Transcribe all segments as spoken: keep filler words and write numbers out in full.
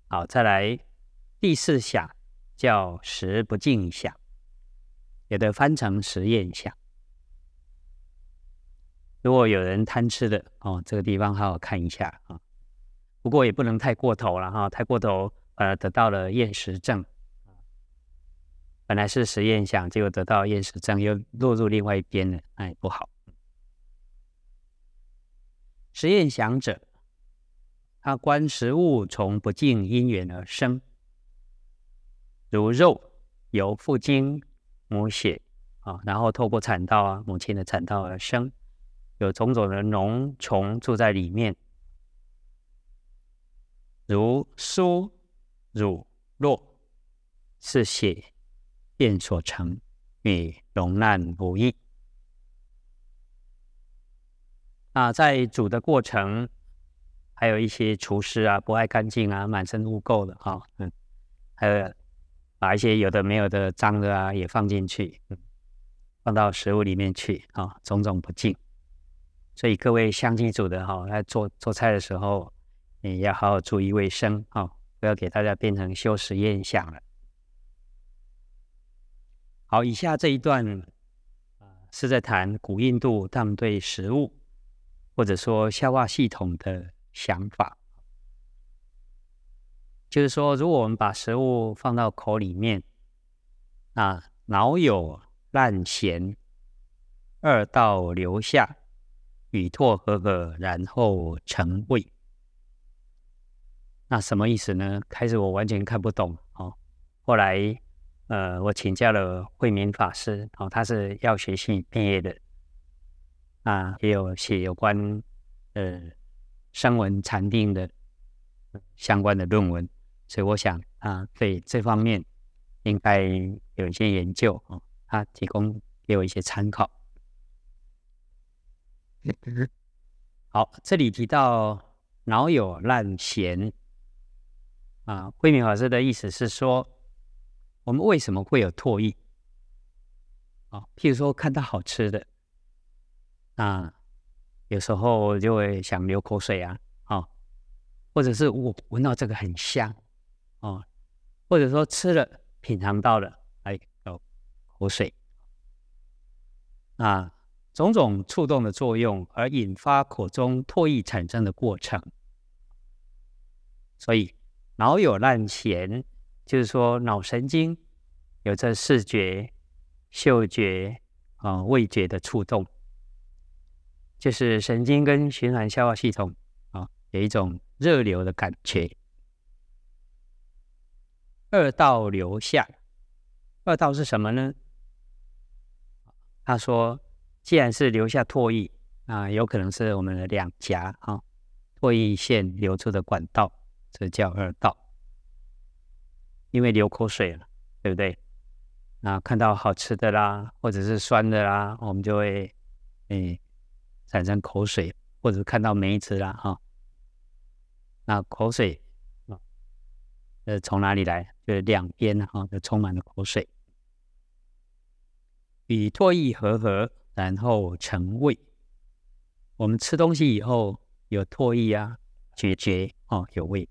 好，再来第四想叫食不尽想，有的翻成实验想。如果有人贪吃的哦，这个地方好好看一下啊。不过也不能太过头了哈，太过头呃得到了厌食症。本来是实验想，结果得到厌食症，又落入另外一边了，哎，不好。实验想者，他观食物从不尽因缘而生，如肉由父精母血啊，然后透过产道啊，母亲的产道而生，有种种的脓虫住在里面，如酥、乳、酪，是血便所成，与溶烂无异。那在煮的过程，还有一些厨师啊不爱干净啊，满身污垢的哈、哦，嗯，还有把一些有的没有的脏的啊也放进去，嗯，放到食物里面去啊、哦，种种不净。所以各位相机组的哈、哦，在做做菜的时候，也要好好注意卫生啊、哦，不要给大家变成修实验想了。好，以下这一段是在谈古印度他们对食物或者说消化系统的想法。就是说，如果我们把食物放到口里面，啊，脑有烂涎，二道流下，与唾合合，然后成胃。那什么意思呢？开始我完全看不懂哦。后来，呃，我请教了慧明法师，哦，他是药学系毕业的，啊，也有写有关呃声闻禅定的相关的论文，所以我想啊，对这方面应该有一些研究哦，他提供给我一些参考。好，这里提到脑有烂涎啊，慧明法师的意思是说，我们为什么会有唾液啊？譬如说看到好吃的，啊，有时候就会想流口水啊，啊，或者是我闻到这个很香哦，或者说吃了品尝到了，哎，有口水啊，种种触动的作用而引发口中唾液产生的过程。所以脑有烂涎，就是说脑神经有着视觉、嗅觉啊、味觉的触动，就是神经跟循环消化系统啊有一种热流的感觉。二道流下，二道是什么呢？他说，既然是留下唾液啊，有可能是我们的两颊啊，唾液腺流出的管道，这叫二道。因为流口水了，对不对？啊，看到好吃的啦，或者是酸的啦，我们就会诶产生口水，或者看到梅子啦，哈、哦，那口水啊，呃，从哪里来？就是两边哈、哦，就充满了口水。与唾液合合，然后成味。我们吃东西以后有唾液啊，咀嚼哦，有味。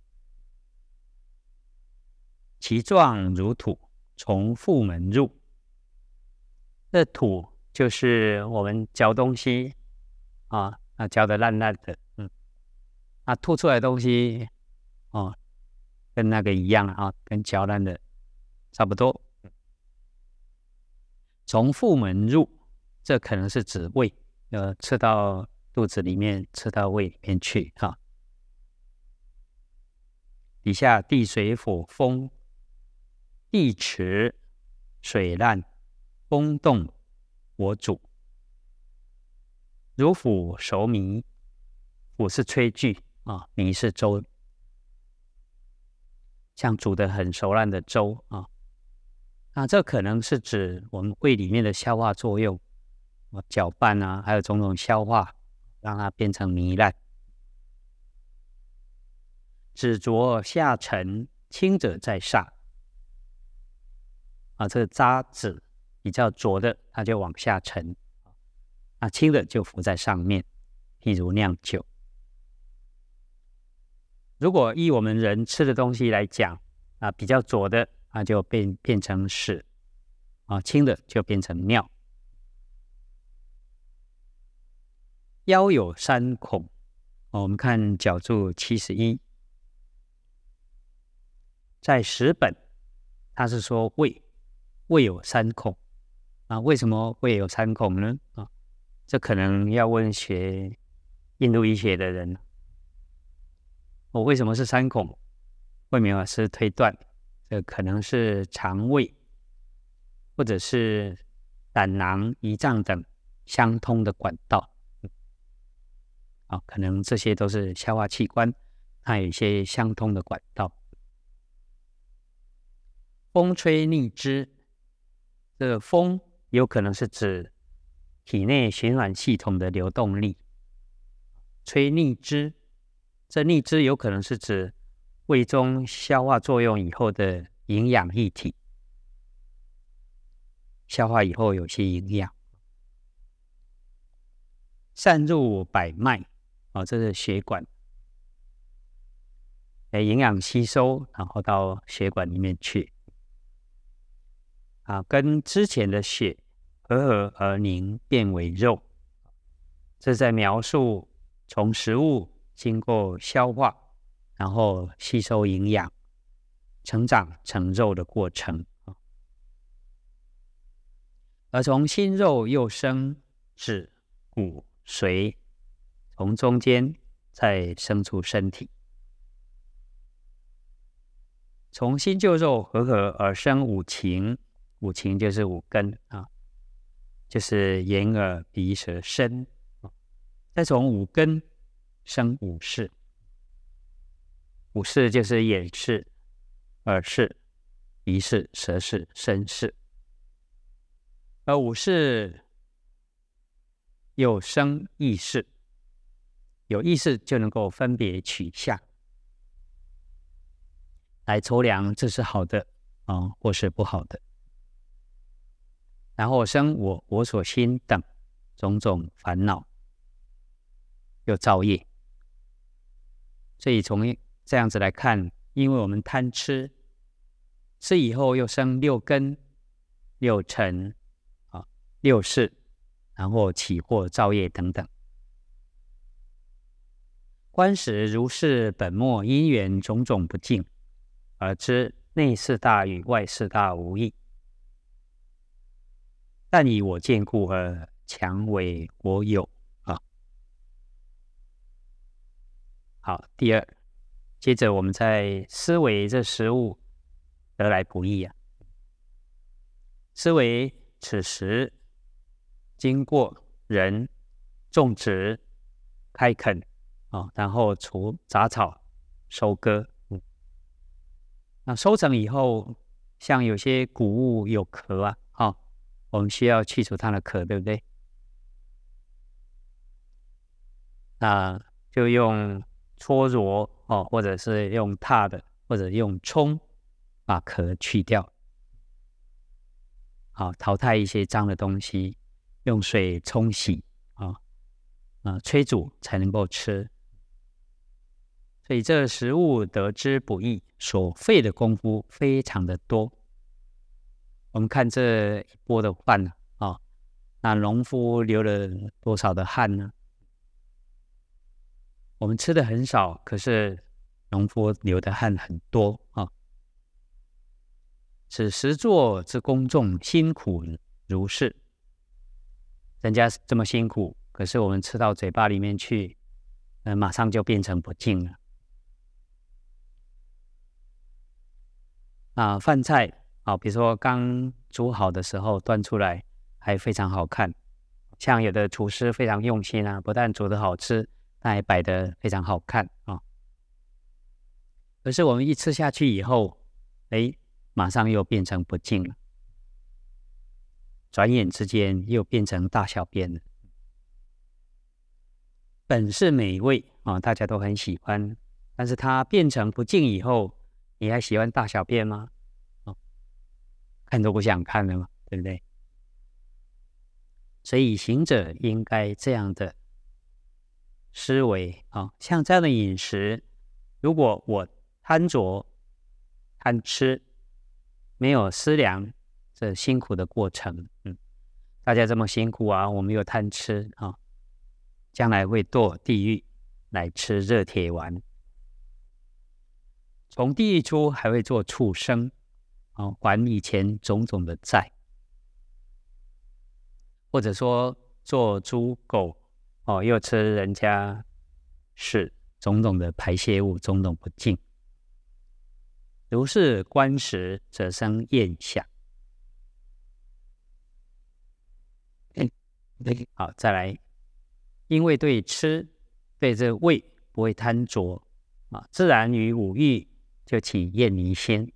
其状如土，从腹门入。这土就是我们嚼东西啊，啊嚼得烂烂的，嗯，啊吐出来的东西哦，跟那个一样啊，跟嚼烂的差不多。从腹门入，这可能是指胃，呃，吃到肚子里面，吃到胃里面去哈、啊。底下地水火风，地池水烂，风动我煮。如釜熟糜，釜是炊具啊，糜是粥，像煮得很熟烂的粥啊。那这可能是指我们胃里面的消化作用，搅拌啊，还有种种消化，让它变成糜烂。脂浊下沉，轻者在上。啊，这个渣子比较浊的，它就往下沉；啊，轻的就浮在上面。譬如酿酒， 如果依我们人吃的东西来讲啊，比较浊的啊就变变成屎啊，清的就变成尿。腰有三孔，哦、我们看角注七十一，在十本，他是说胃，胃有三孔啊，为什么胃有三孔呢？啊，这可能要问学印度医学的人，我、哦、为什么是三孔？慧明老师推断，这可能是肠胃或者是胆囊、胰脏等相通的管道。啊，可能这些都是消化器官，它有一些相通的管道。风吹逆支，这个风有可能是指体内循环系统的流动力。吹逆支，这逆支有可能是指胃中消化作用以后的营养液体，消化以后有些营养。散入百脉，哦，这是血管，诶，营养吸收，然后到血管里面去，啊，跟之前的血合合而凝，变为肉。这在描述从食物经过消化，然后吸收营养，成长成肉的过程。而从心肉又生脂、骨、髓，从中间再生出身体。从心就肉合合而生五情，五情就是五根啊，就是眼耳鼻舌身。再从五根生五识，五识就是眼识、耳识、鼻识、舌识、身识。而五识有生意识，有意识就能够分别取向，来抽量这是好的啊、哦，或是不好的。然后生我、我所心等种种烦恼，又造业。所以从这样子来看，因为我们贪吃，吃以后又生六根、六尘、啊、六识，然后起惑造业等等。观时如是本末因缘种种不净，而知内四大与外四大无异。但以我见故而强为我有啊。好，第二，接着我们在思维这食物得来不易啊。思维此时经过人种植、开垦啊，然后除杂草、收割。嗯，那收成以后，像有些谷物有壳啊，哦，我们需要去除它的壳，对不对？那就用搓揉哦，或者是用踏的，或者用冲把壳去掉，好，淘汰一些脏的东西，用水冲洗啊，啊，催煮才能够吃。所以这食物得之不易，所费的功夫非常的多。我们看这一钵的饭啊、哦，那农夫流了多少的汗呢？我们吃的很少，可是农夫流的汗很多啊、哦。此实作之公众辛苦如是，人家这么辛苦，可是我们吃到嘴巴里面去，呃，马上就变成不净了。啊，饭菜啊，比如说刚煮好的时候端出来还非常好看，像有的厨师非常用心啊，不但煮得好吃，那还摆得非常好看啊。可是我们一吃下去以后，哎，马上又变成不净了，转眼之间又变成大小便了。本是美味啊，大家都很喜欢，但是它变成不净以后，你还喜欢大小便吗？哦，看都不想看了嘛，对不对？所以行者应该这样的思维啊，像这样的饮食如果我贪着、贪吃，没有思量这辛苦的过程，嗯，大家这么辛苦啊，我们又贪吃啊，将来会堕地狱来吃热铁丸，从地狱出还会做畜生，啊，还以前种种的债，或者说做猪狗，哦，又吃人家屎，种种的排泄物，种种不净。如是观时，则生厌想。好，再来，因为对吃，对这味不会贪着啊，自然于五欲就起厌离心。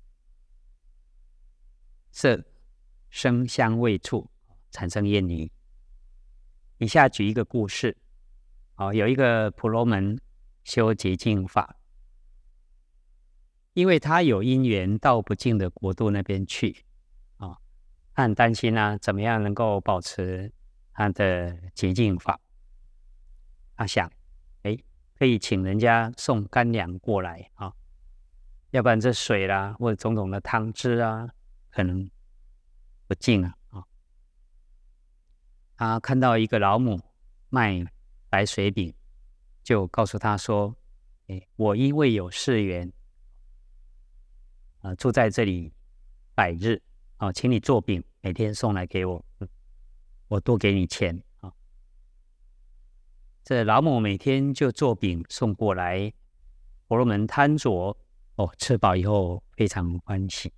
色、声、香、味、触产生厌离。以下举一个故事，哦，有一个婆罗门修洁净法，因为他有因缘到不净的国度那边去，啊、哦，他很担心啊，怎么样能够保持他的洁净法？他想，哎，可以请人家送干粮过来啊、哦，要不然这水啦，或者种种的汤汁啊，可能不净啊。啊、哦，他看到一个老母卖白水饼，就告诉他说：“哎，我因为有事缘，呃，住在这里百日，哦，请你做饼，每天送来给我，嗯、我多给你钱啊。哦”这老母每天就做饼送过来，婆罗门贪着，哦，吃饱以后非常欢喜。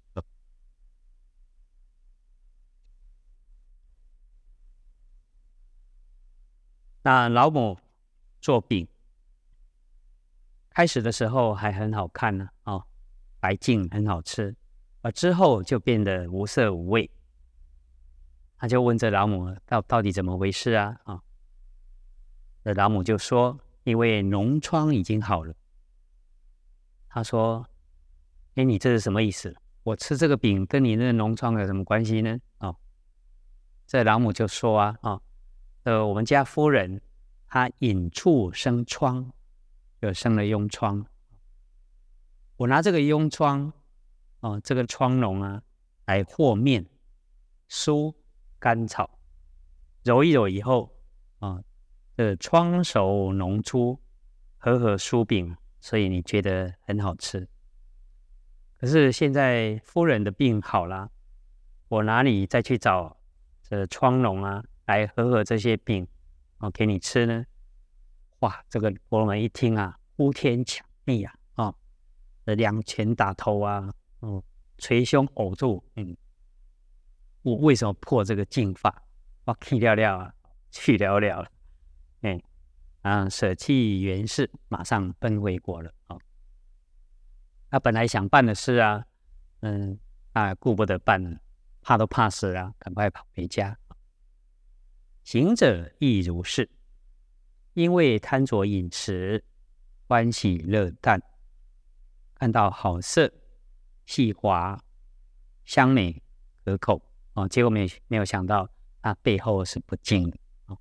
那老母做饼，开始的时候还很好看呢，哦，白净很好吃，而之后就变得无色无味。他就问这老母到到底怎么回事啊？啊、哦，这老母就说，因为脓疮已经好了。他说：“哎，你这是什么意思？我吃这个饼跟你那个脓疮有什么关系呢？”哦，这老母就说啊，啊、哦，呃，我们家夫人她引处生疮，就生了痈疮。我拿这个痈疮，哦，这个疮脓啊，来和面、酥、甘草，揉一揉以后，啊、哦，这疮熟脓出，和合酥饼，所以你觉得很好吃。可是现在夫人的病好了，我哪里再去找这疮脓啊，来和合这些饼，哦，给你吃呢？哇，这个婆罗门一听啊，呼天抢地啊，哦，两拳打头啊，哦，捶胸呕吐，嗯，我为什么破这个净法？我去了了啊，去了了了，嗯，啊，舍弃原事，马上奔回国了。哦，他本来想办的事啊，嗯啊，顾不得办了，怕都怕死了，赶快跑回家。行者亦如是，因为贪着饮食，欢喜乐淡，看到好色、细滑、香美、可口，哦，结果没没有想到，它背后是不净的，哦，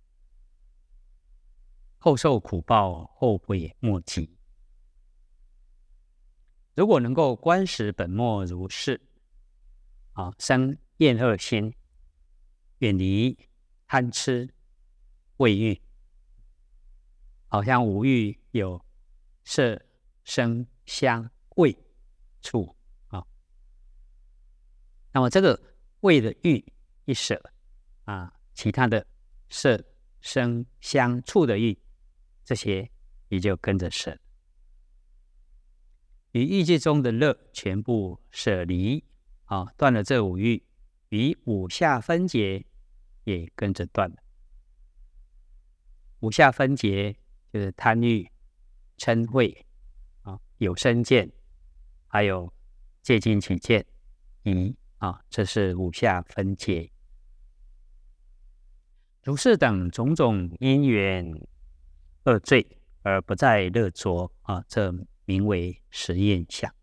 后受苦报，后悔莫及。如果能够观时本末如是，啊，生厌恶心，远离贪吃、味欲，好像五欲有色、声、香、味、触啊。那么这个味的欲一舍啊，其他的色、声、香、触的欲，这些也就跟着舍。与欲界中的乐全部舍离啊，断了这五欲，与五下分别也跟着断了。五下分别就是贪欲、嗔恚啊、有身见，还有戒禁起见、疑啊，这是五下分别。如是等种种因缘恶罪，而不在乐着啊，这名为实验相。